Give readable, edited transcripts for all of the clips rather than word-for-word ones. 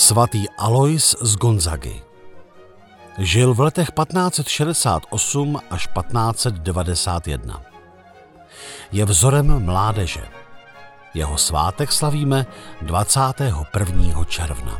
Svatý Alois z Gonzagy. Žil v letech 1568 až 1591. Je vzorem mládeže. Jeho svátek slavíme 21. června.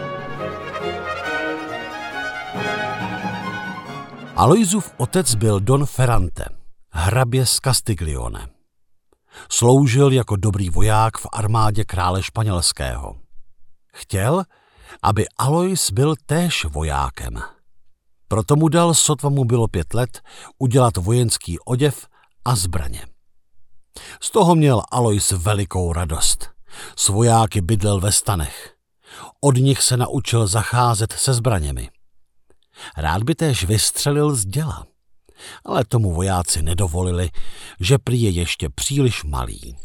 Aloisův otec byl Don Ferrante, hrabě z Castiglione. Sloužil jako dobrý voják v armádě krále španělského. Chtěl, aby Alois byl též vojákem. Proto mu dal, sotva mu bylo 5 let, udělat vojenský oděv a zbraně. Z toho měl Alois velikou radost. S vojáky bydlel ve stanech. Od nich se naučil zacházet se zbraněmi. Rád by též vystřelil z děla, ale tomu vojáci nedovolili, že prý je ještě příliš malý.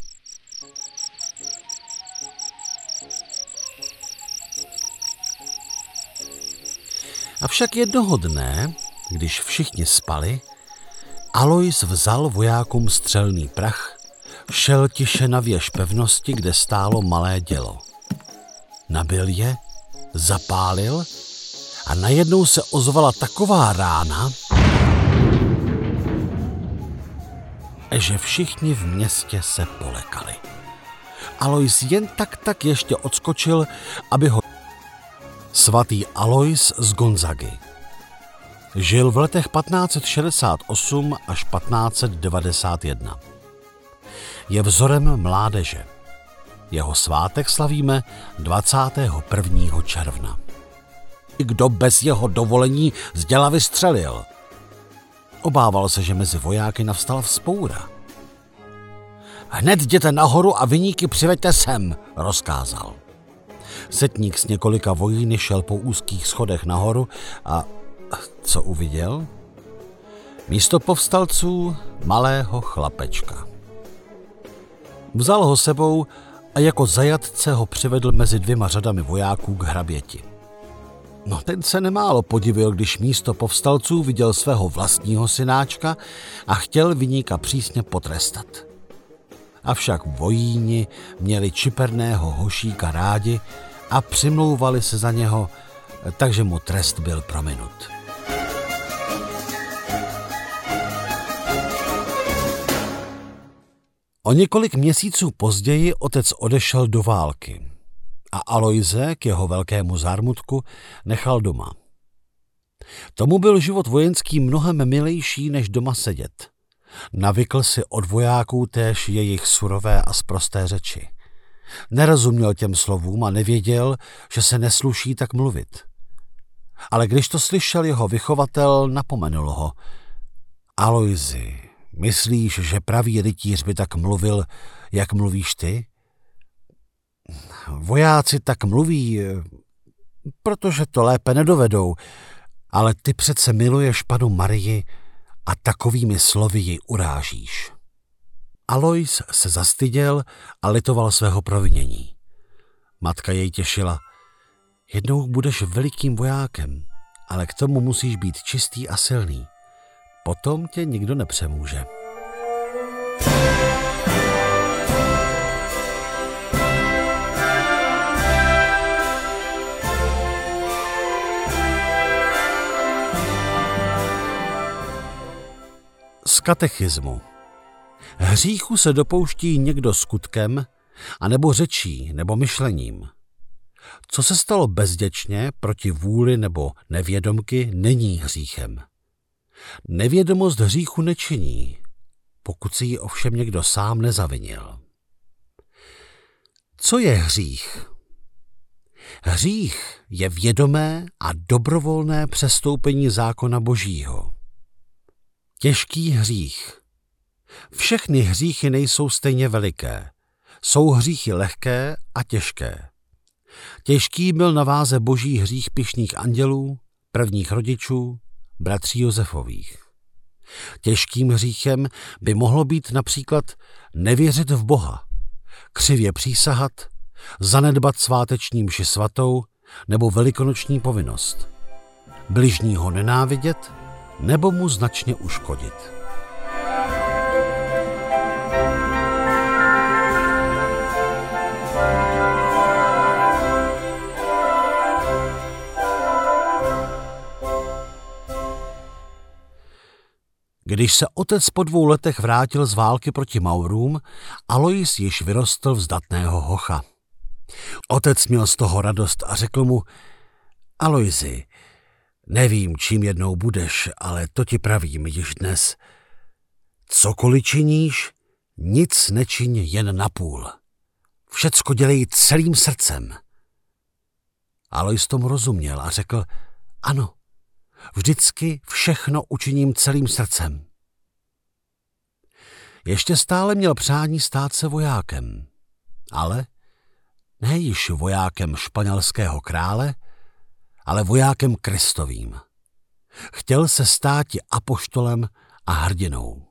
Avšak jednoho dne, když všichni spali, Alois vzal vojákům střelný prach, šel tiše na věž pevnosti, kde stálo malé dělo. Nabil je, zapálil a najednou se ozvala taková rána, že všichni v městě se polekali. Alois jen tak ještě odskočil, aby ho... Svatý Alois z Gonzagy. Žil v letech 1568 až 1591. Je vzorem mládeže. Jeho svátek slavíme 21. června. Kdo bez jeho dovolení z děla vystřelil? Obával se, že mezi vojáky navstala vzpoura. Hned jděte nahoru a viníky přiveďte sem, rozkázal. Setník s několika vojíny šel po úzkých schodech nahoru a co uviděl? Místo povstalců malého chlapečka. Vzal ho sebou a jako zajatce ho přivedl mezi 2 řadami vojáků k hraběti. No, ten se nemálo podivil, když místo povstalců viděl svého vlastního synáčka a chtěl viníka přísně potrestat. Avšak vojíni měli čiperného hošíka rádi a přimlouvali se za něho, takže mu trest byl prominut. O několik měsíců později otec odešel do války a Aloise k jeho velkému zármutku nechal doma. Tomu byl život vojenský mnohem milejší, než doma sedět. Navykl si od vojáků též jejich surové a sprosté řeči. Nerozuměl těm slovům a nevěděl, že se nesluší tak mluvit. Ale když to slyšel jeho vychovatel, napomenul ho. Aloisi, myslíš, že pravý rytíř by tak mluvil, jak mluvíš ty? Vojáci tak mluví, protože to lépe nedovedou, ale ty přece miluješ Pannu Marii a takovými slovy ji urážíš. Alois se zastyděl a litoval svého provinění. Matka jej těšila. Jednou budeš velikým vojákem, ale k tomu musíš být čistý a silný. Potom tě nikdo nepřemůže. Z katechismu. Hříchu se dopouští někdo skutkem, anebo řečí, nebo myšlením. Co se stalo bezděčně, proti vůli nebo nevědomky, není hříchem. Nevědomost hříchu nečiní, pokud si ji ovšem někdo sám nezavinil. Co je hřích? Hřích je vědomé a dobrovolné přestoupení zákona Božího. Těžký hřích. Všechny hříchy nejsou stejně veliké. Jsou hříchy lehké a těžké. Těžký byl na váze Boží hřích pyšných andělů, prvních rodičů, bratří Josefových. Těžkým hříchem by mohlo být například nevěřit v Boha, křivě přísahat, zanedbat sváteční mši svatou nebo velikonoční povinnost, bližního nenávidět nebo mu značně uškodit. Když se otec po 2 letech vrátil z války proti Maurům, Alois již vyrostl v zdatného hocha. Otec měl z toho radost a řekl mu: Aloisi, nevím, čím jednou budeš, ale to ti pravím již dnes. Cokoliv činíš, nic nečiň jen napůl. Všecko dělej celým srdcem. Alois tomu rozuměl a řekl: ano, vždycky všechno učiním celým srdcem. Ještě stále měl přání stát se vojákem, ale ne již vojákem španělského krále, ale vojákem Kristovým. Chtěl se státi apoštolem a hrdinou.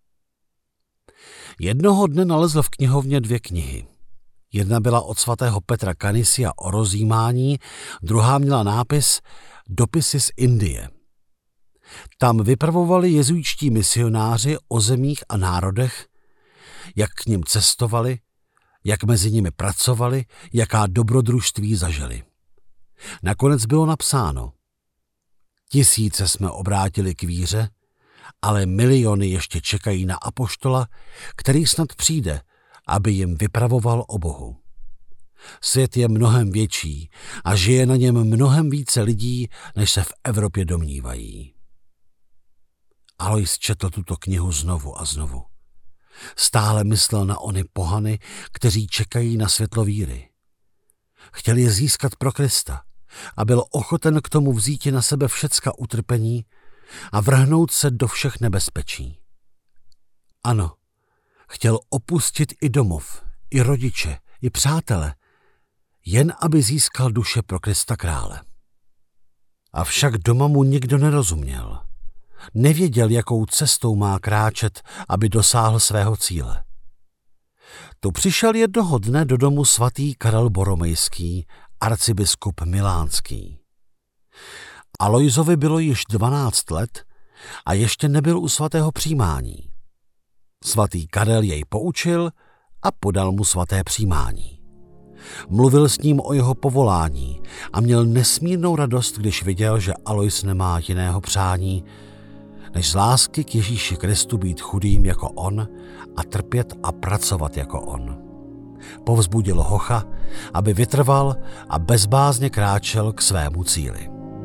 Jednoho dne nalezl v knihovně 2 knihy. Jedna byla od svatého Petra Canisia o rozjímání, druhá měla nápis Dopisy z Indie. Tam vypravovali jezuitští misionáři o zemích a národech, jak k nim cestovali, jak mezi nimi pracovali, jaká dobrodružství zažili. Nakonec bylo napsáno: tisíce jsme obrátili k víře, ale miliony ještě čekají na apoštola, který snad přijde, aby jim vypravoval o Bohu. Svět je mnohem větší a žije na něm mnohem více lidí, než se v Evropě domnívají. Alois četl tuto knihu znovu a znovu. Stále myslel na ony pohany, kteří čekají na světlo víry. Chtěl je získat pro Krista a byl ochoten k tomu vzíti na sebe všecka utrpení a vrhnout se do všech nebezpečí. Ano, chtěl opustit i domov, i rodiče, i přátele, jen aby získal duše pro Krista krále. Avšak doma mu nikdo nerozuměl. Nevěděl, jakou cestou má kráčet, aby dosáhl svého cíle. Tu přišel jednoho dne do domu svatý Karel Boromejský, arcibiskup milánský. Aloisovi bylo již 12 let a ještě nebyl u svatého přijímání. Svatý Karel jej poučil a podal mu svaté přijímání. Mluvil s ním o jeho povolání a měl nesmírnou radost, když viděl, že Alois nemá jiného přání, než z lásky k Ježíši Kristu být chudým jako on a trpět a pracovat jako on. Povzbudil hocha, aby vytrval a bezbázně kráčel k svému cíli.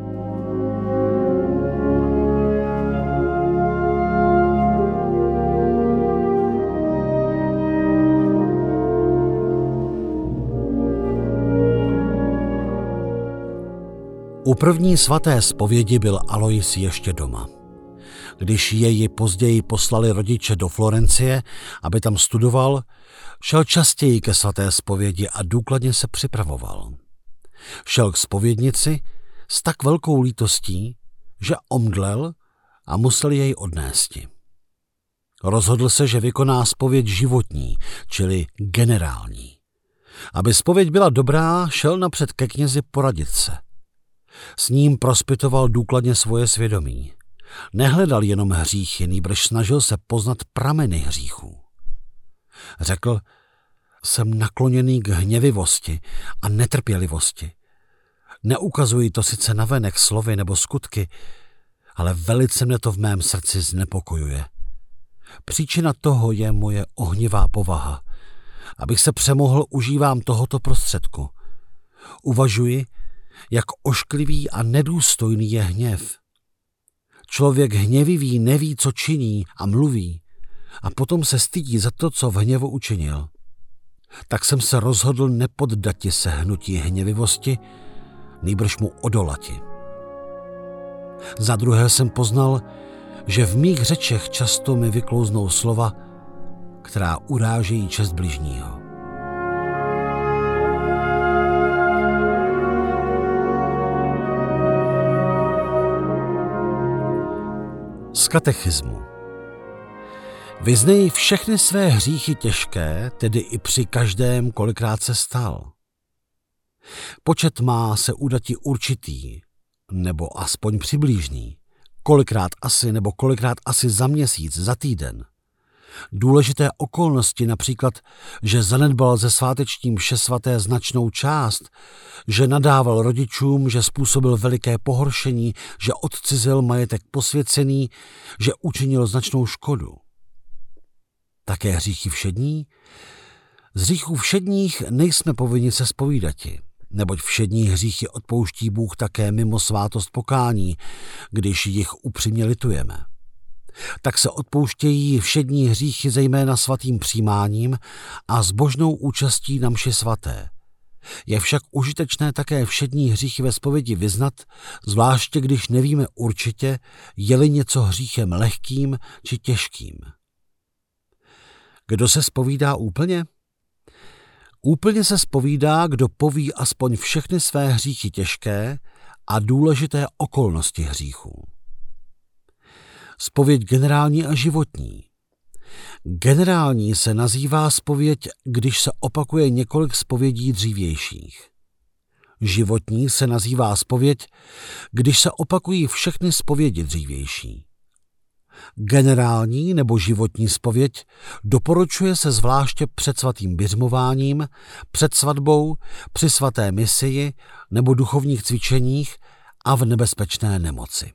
U první svaté zpovědi byl Alois ještě doma. Když jej později poslali rodiče do Florencie, aby tam studoval, šel častěji ke svaté zpovědi a důkladně se připravoval. Šel k zpovědnici s tak velkou lítostí, že omdlel a musel jej odnésti. Rozhodl se, že vykoná zpověď životní, čili generální. Aby zpověď byla dobrá, šel napřed ke knězi poradit se. S ním prospitoval důkladně svoje svědomí. Nehledal jenom hříchy, nýbrž snažil se poznat prameny hříchů. Řekl: jsem nakloněný k hněvivosti a netrpělivosti. Neukazuji to sice navenek slovy nebo skutky, ale velice mne to v mém srdci znepokojuje. Příčina toho je moje ohnivá povaha. Abych se přemohl, užívám tohoto prostředku. Uvažuji, jak ošklivý a nedůstojný je hněv. Člověk hněvivý neví, co činí a mluví a potom se stydí za to, co v hněvu učinil. Tak jsem se rozhodl nepoddati se hnutí hněvivosti, nýbrž mu odolati. Za druhé jsem poznal, že v mých řečech často mi vyklouznou slova, která urážejí čest bližního. Z katechismu. Vyznej všechny své hříchy těžké, tedy i při každém, kolikrát se stal. Počet má se udati určitý, nebo aspoň přibližný, kolikrát asi nebo kolikrát asi za měsíc, za týden. Důležité okolnosti, například, že zanedbal ze sváteční mše svaté značnou část, že nadával rodičům, že způsobil veliké pohoršení, že odcizil majetek posvěcený, že učinil značnou škodu. Také hříchy všední? Z hříchů všedních nejsme povinni se zpovídati, neboť všední hříchy odpouští Bůh také mimo svátost pokání, když jich upřímně litujeme. Tak se odpouštějí všední hříchy zejména svatým přijímáním a zbožnou účastí na mši svaté. Je však užitečné také všední hříchy ve zpovědi vyznat, zvláště když nevíme určitě, je-li něco hříchem lehkým či těžkým. Kdo se zpovídá úplně? Úplně se zpovídá, kdo poví aspoň všechny své hříchy těžké a důležité okolnosti hříchů. Zpověď generální a životní. Generální se nazývá zpověď, když se opakuje několik zpovědí dřívějších. Životní se nazývá zpověď, když se opakují všechny zpovědi dřívější. Generální nebo životní zpověď doporučuje se zvláště před svatým biřmováním, před svatbou, při svaté misii nebo duchovních cvičeních a v nebezpečné nemoci.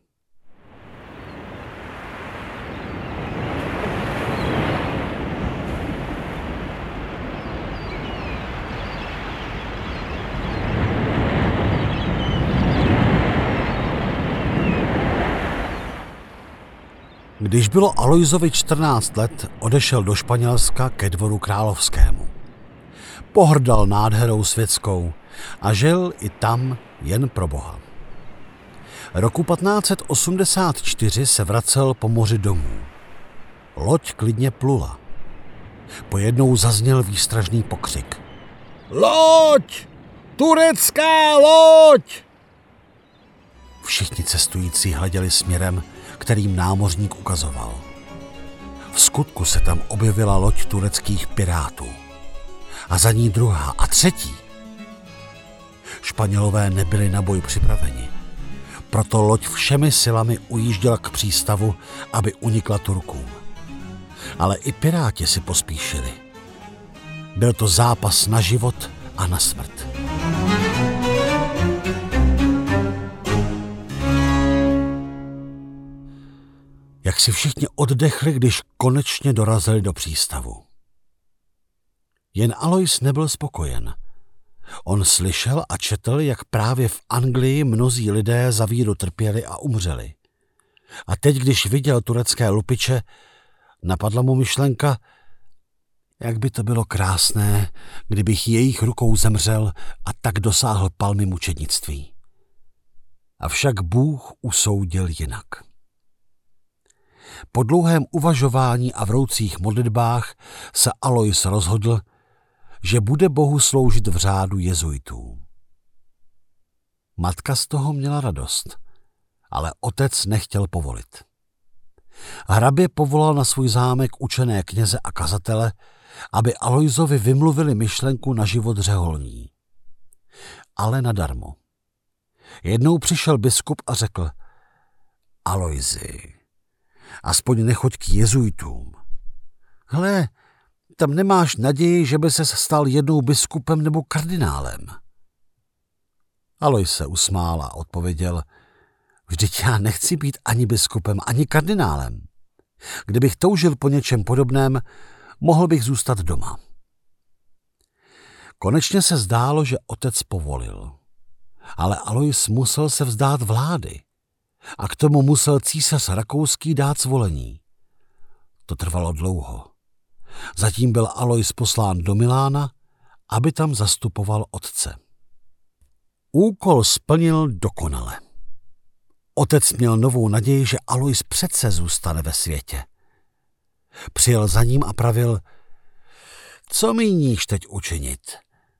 Když bylo Alojzovi 14 let, odešel do Španělska ke dvoru královskému. Pohrdal nádherou světskou a žil i tam jen pro Boha. Roku 1584 se vracel po moři domů. Loď klidně plula. Pojednou zazněl výstražný pokřik. Loď! Turecká loď! Všichni cestující hleděli směrem, kterým námořník ukazoval. V skutku se tam objevila loď tureckých pirátů. A za ní druhá a třetí. Španělové nebyli na boj připraveni. Proto loď všemi silami ujížděla k přístavu, aby unikla Turkům. Ale i piráti si pospíšili. Byl to zápas na život a na smrt. Jak si všichni oddechli, když konečně dorazili do přístavu. Jen Alojz nebyl spokojen. On slyšel a četl, jak právě v Anglii mnozí lidé za víru trpěli a umřeli. A teď, když viděl turecké lupiče, napadla mu myšlenka, jak by to bylo krásné, kdybych jejich rukou zemřel a tak dosáhl palmy mučednictví. Avšak Bůh usoudil jinak. Po dlouhém uvažování a vroucích modlitbách se Alojz rozhodl, že bude Bohu sloužit v řádu jezuitů. Matka z toho měla radost, ale otec nechtěl povolit. Hrabě povolal na svůj zámek učené kněze a kazatele, aby Alojzovi vymluvili myšlenku na život řeholní. Ale nadarmo. Jednou přišel biskup a řekl: Alojzi, aspoň nechoď k jezuitům. Hle, tam nemáš naději, že by ses stal jednou biskupem nebo kardinálem. Alojz se usmál a odpověděl: vždyť já nechci být ani biskupem, ani kardinálem. Kdybych toužil po něčem podobném, mohl bych zůstat doma. Konečně se zdálo, že otec povolil. Ale Alojz musel se vzdát vlády. A k tomu musel císař rakouský dát svolení. To trvalo dlouho. Zatím byl Alojz poslán do Milána, aby tam zastupoval otce. Úkol splnil dokonale. Otec měl novou naději, že Alojz přece zůstane ve světě. Přijel za ním a pravil: co míníš teď učinit?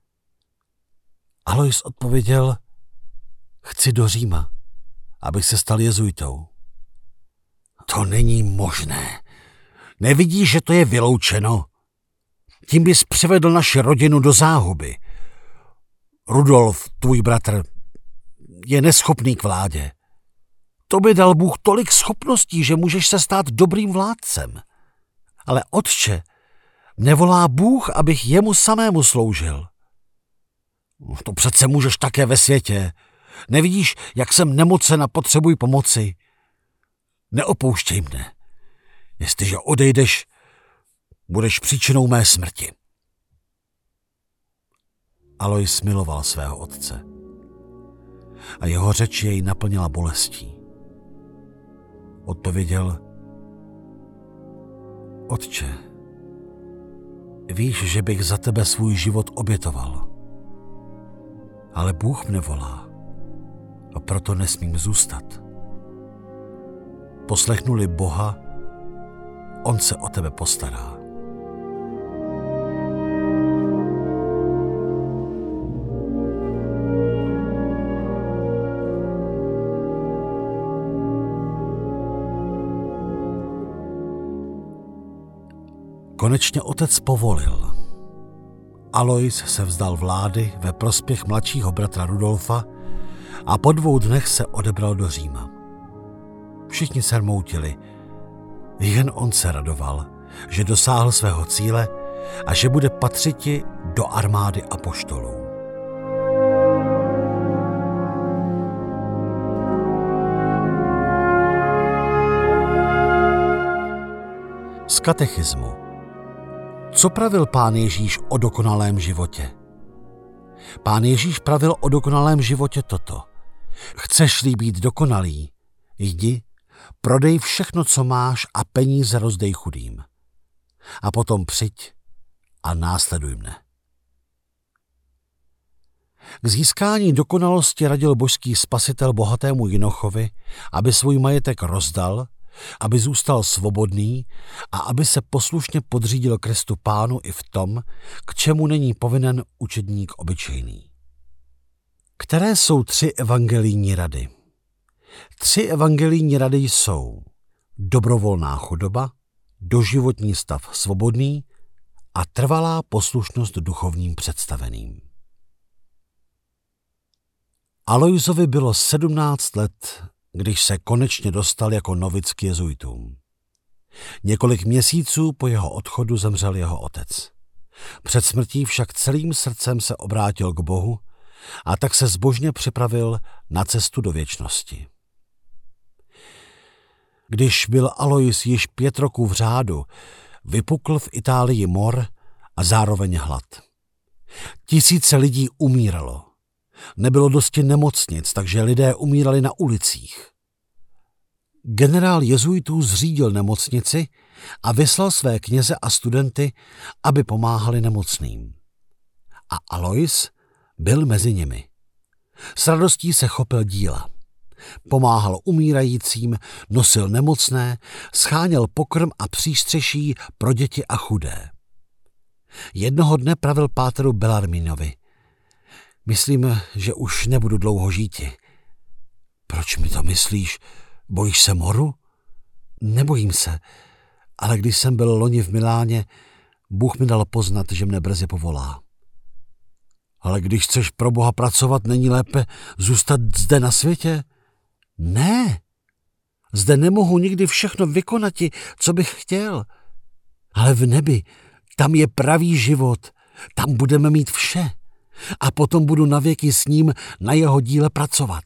Alojz odpověděl: chci do Říma, abych se stal jezuitou. To není možné. Nevidíš, že to je vyloučeno? Tím bys přivedl naši rodinu do záhuby. Rudolf, tvůj bratr, je neschopný k vládě. Tobě dal Bůh tolik schopností, že můžeš se stát dobrým vládcem. Ale otče, mne volá Bůh, abych jemu samému sloužil. To přece můžeš také ve světě. Nevidíš, jak jsem nemocen a potřebuji pomoci? Neopouštěj mne. Jestliže odejdeš, budeš příčinou mé smrti. Alois miloval svého otce a jeho řeč jej naplnila bolestí. Odpověděl: Otče, víš, že bych za tebe svůj život obětoval, ale Bůh mne volá a proto nesmím zůstat. Poslechnu-li Boha, on se o tebe postará. Konečně otec povolil. Alois se vzdal vlády ve prospěch mladšího bratra Rudolfa a po 2 dnech se odebral do Říma. Všichni se rmoutili, jen on se radoval, že dosáhl svého cíle a že bude patřiti do armády apoštolů. Z katechismu. Co pravil Pán Ježíš o dokonalém životě? Pán Ježíš pravil o dokonalém životě toto. Chceš-li být dokonalý, jdi, prodej všechno, co máš a peníze rozdej chudým. A potom přijď a následuj mne. K získání dokonalosti radil božský spasitel bohatému jinochovi, aby svůj majetek rozdal, aby zůstal svobodný a aby se poslušně podřídil Kristu Pánu i v tom, k čemu není povinen učedník obyčejný. Které jsou 3 evangelijní rady? 3 evangelijní rady jsou dobrovolná chudoba, doživotní stav svobodný a trvalá poslušnost duchovním představeným. Aloisovi bylo 17 let, když se konečně dostal jako novic k jezuitům. Několik měsíců po jeho odchodu zemřel jeho otec. Před smrtí však celým srdcem se obrátil k Bohu a tak se zbožně připravil na cestu do věčnosti. Když byl Alois již 5 roků v řádu, vypukl v Itálii mor a zároveň hlad. Tisíce lidí umíralo. Nebylo dosti nemocnic, takže lidé umírali na ulicích. Generál jezuitů zřídil nemocnici a vyslal své kněze a studenty, aby pomáhali nemocným. A Alois byl mezi nimi. S radostí se chopil díla. Pomáhal umírajícím, nosil nemocné, scháněl pokrm a přístřeší pro děti a chudé. Jednoho dne pravil páteru Bellarminovi: Myslím, že už nebudu dlouho žíti. Proč mi to myslíš? Bojíš se moru? Nebojím se, ale když jsem byl loni v Miláně, Bůh mi dal poznat, že mne brzy povolá. Ale když chceš pro Boha pracovat, není lépe zůstat zde na světě? Ne, zde nemohu nikdy všechno vykonati, co bych chtěl. Ale v nebi, tam je pravý život, tam budeme mít vše. A potom budu navěky s ním na jeho díle pracovat.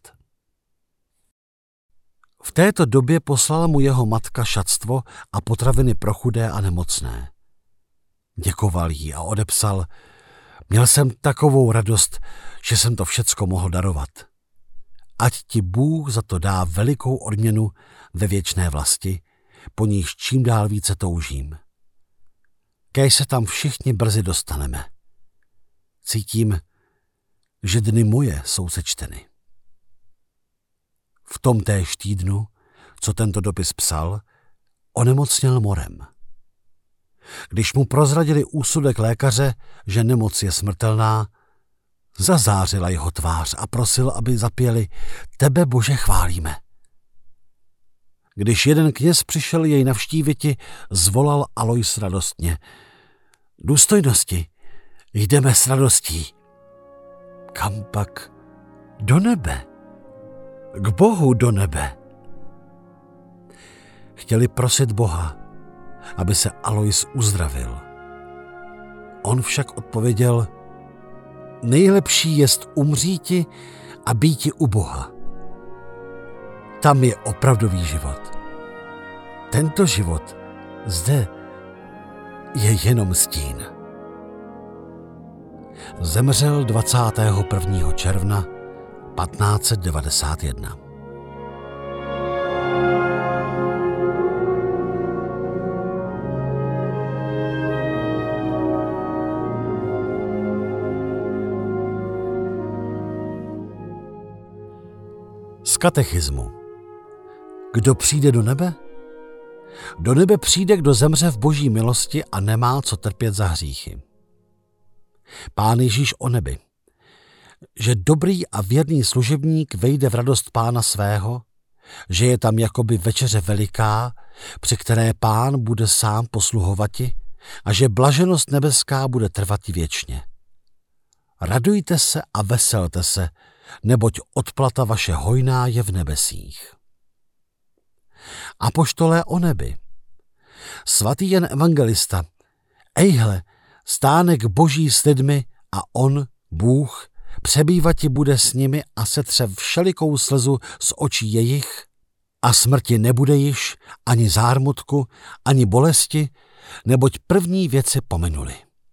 V této době poslala mu jeho matka šatstvo a potraviny pro chudé a nemocné. Děkoval jí a odepsal: Měl jsem takovou radost, že jsem to všecko mohl darovat. Ať ti Bůh za to dá velikou odměnu ve věčné vlasti, po níž čím dál více toužím. Kéž se tam všichni brzy dostaneme. Cítím, že dny moje jsou sečteny. V tom též týdnu, co tento dopis psal, onemocněl morem. Když mu prozradili úsudek lékaře, že nemoc je smrtelná, zazářila jeho tvář a prosil, aby zapěli: Tebe, Bože, chválíme. Když jeden kněz přišel jej navštíviti, zvolal Alois radostně: Důstojnosti, jdeme s radostí. Kam pak? Do nebe. K Bohu do nebe. Chtěli prosit Boha, aby se Alois uzdravil. On však odpověděl: nejlepší jest umříti a býti u Boha. Tam je opravdový život. Tento život zde je jenom stín. Zemřel 21. června 1591. Z katechismu. Kdo přijde do nebe? Do nebe přijde, kdo zemře v Boží milosti a nemá co trpět za hříchy. Pán Ježíš o nebi, že dobrý a věrný služebník vejde v radost Pána svého, že je tam jakoby večeře veliká, při které Pán bude sám posluhovati, a že blaženost nebeská bude trvat věčně. Radujte se a veselte se, neboť odplata vaše hojná je v nebesích. Apoštolé o nebi. Svatý Jan Evangelista. Ejhle, stánek Boží s lidmi a on, Bůh, přebývati bude s nimi a setře všelikou slzu z očí jejich a smrti nebude již, ani zármutku, ani bolesti, neboť první věci pominuli.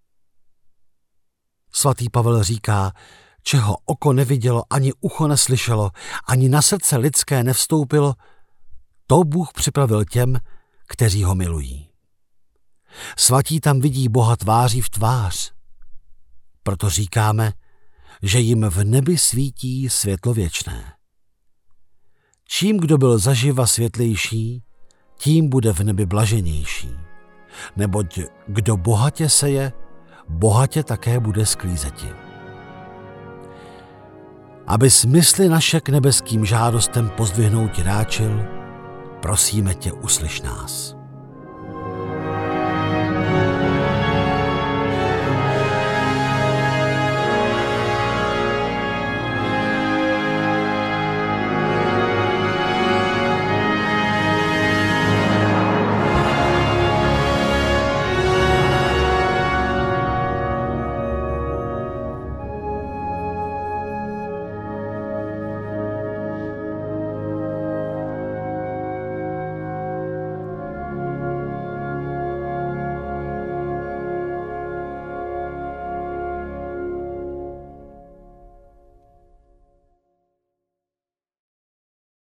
Svatý Pavel říká, čeho oko nevidělo, ani ucho neslyšelo, ani na srdce lidské nevstoupilo, to Bůh připravil těm, kteří ho milují. Svatí tam vidí Boha tváří v tvář. Proto říkáme, že jim v nebi svítí světlo věčné. Čím kdo byl zaživa světlejší, tím bude v nebi blaženější. Neboť kdo bohatě seje, bohatě také bude sklízeti. Aby smysly naše k nebeským žádostem pozdvihnout ráčil, prosíme tě, uslyš nás.